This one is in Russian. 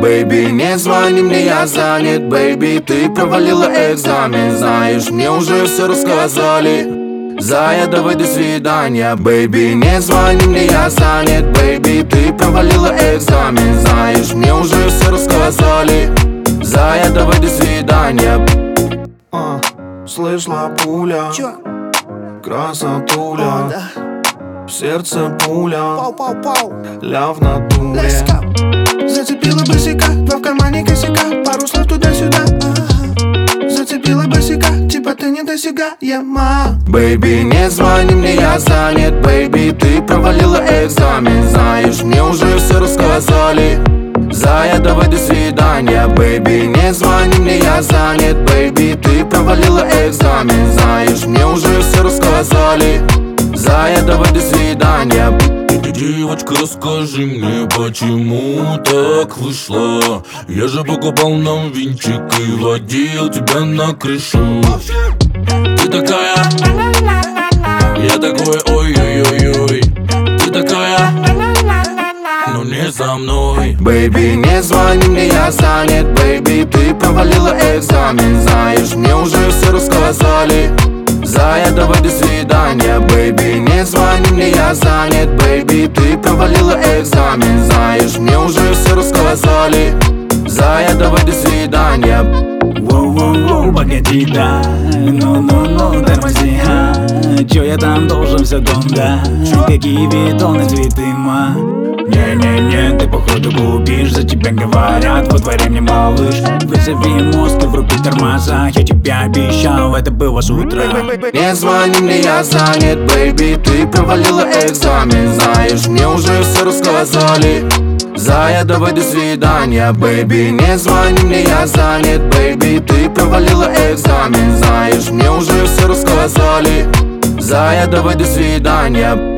Бэйби, не звони мне, я занят. Бэйби, ты провалила экзамен. Знаешь, мне уже все рассказали. Зая, давай до свидания. Бэйби, не звони мне, я занят. Бэйби, ты провалила экзамен. Знаешь, мне уже все рассказали. Зая, давай до свидания. Слышала пуля, красотуля, в сердце пуля, ля в натуре. Зацепила босика, два в кармане косяка, пару слов туда-сюда. Зацепила босика, типа ты недосягаема. Бэйби, не звони мне, я занят. Бэйби, ты провалила экзамен. Знаешь, мне уже все рассказали. Зая, давай до свидания. Бэйби, не звони мне, я занят. Бэйби, ты провалила экзамен. Знаешь, мне уже все рассказали. Зая, давай до свидания. Девочка, скажи мне, почему так вышло? Я же покупал нам винчик и водил тебя на крышу. Ты такая, я такой, ой-ой-ой-ой. Ты такая, но не за мной. Бэйби, не звони мне, я занят. Бэйби, ты провалила экзамен. Знаешь, мне уже все рассказали. Зая, давай до свидания. Бэйби, не звони мне, я занят. Бэйби, ты провалила экзамен. Знаешь, мне уже все рассказали. Зая, давай до свидания. Воу-воу-воу, погоди, да. Ну-ну-ну, тормози, а. Чё я там должен в секунда? Какие видоны, цветы, ма? Не-не-не, ты походу губишь. За тебя говорят, во дворе мне малыш. Вызови мозг, и вруби тормоза. Я тебе обещал, это было с утра. Не звони мне, я занят. Бэйби, ты провалила экзамен. Знаешь, мне уже все рассказали. Зая, давай до свидания. Бэйби, не звони мне, я занят. Бэйби, ты провалила экзамен. Знаешь, мне уже все рассказали. Зая, давай до свидания.